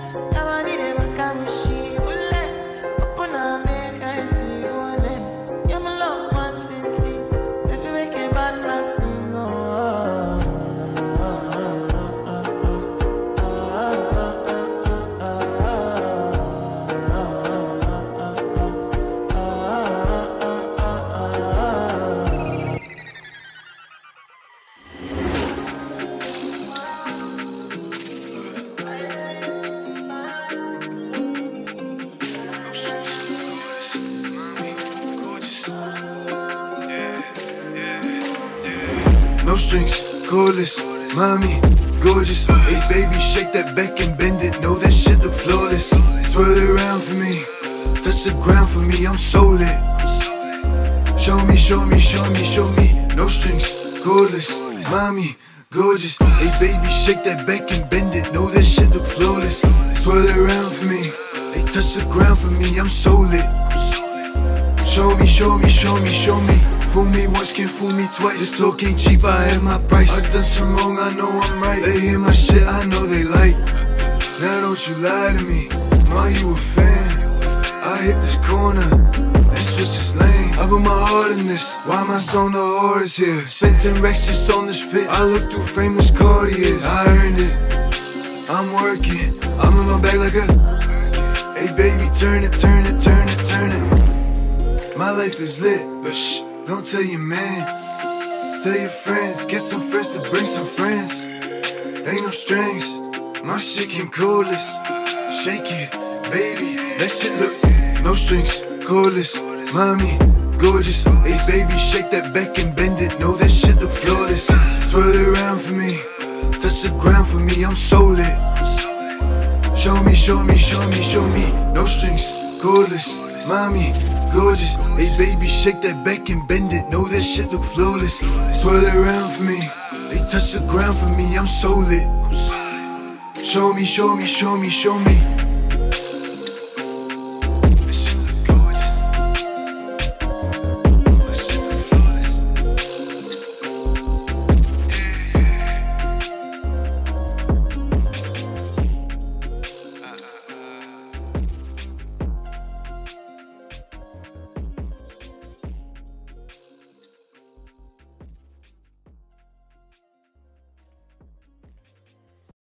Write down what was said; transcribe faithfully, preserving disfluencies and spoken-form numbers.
No strings, cordless, mommy, gorgeous. Hey baby, shake that back and bend it. Know that shit look flawless. Twirl it around for me, touch the ground for me. I'm so lit. Show me, show me, show me, show me. No strings, cordless, mommy, gorgeous. Hey baby, shake that back and bend it. Know that shit look flawless. Twirl it around for me. Hey, touch the ground for me. I'm so lit. Show me, show me, show me, show me. Fool me once, can't fool me twice. This talk ain't cheap, I have my price. I done some wrong, I know I'm right. They hear my shit, I know they like. Now don't you lie to me, ma, you a fan. I hit this corner and switch this lane. I put my heart in this, why my song the hardest here? Spent ten racks just on this fit. I look through frameless Cartiers. I earned it, I'm working. I'm in my bag like a hey baby, turn it, turn it, turn it, turn it. My life is lit, but shh, don't tell your man. Tell your friends, get some friends to bring some friends. Ain't no strings, my shit came cordless. Shake it, baby, that shit look. No strings, cordless, mommy, gorgeous. Hey baby, shake that back and bend it. Know that shit look flawless. Twirl it around for me, touch the ground for me. I'm so lit. Show me, show me, show me, show me. No strings, cordless, mommy, gorgeous. Hey baby, shake that back and bend it. Know that shit look flawless. Twirl it around for me. They touch the ground for me. I'm so lit. Show me, show me, show me, show me.